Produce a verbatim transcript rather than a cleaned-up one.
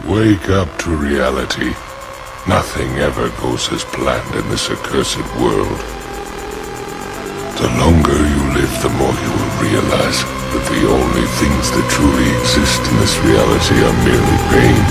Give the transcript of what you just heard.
Wake up to reality. Nothing ever goes as planned in this accursed world. The longer you live, the more you will realize that the only things that truly exist in this reality are merely pain.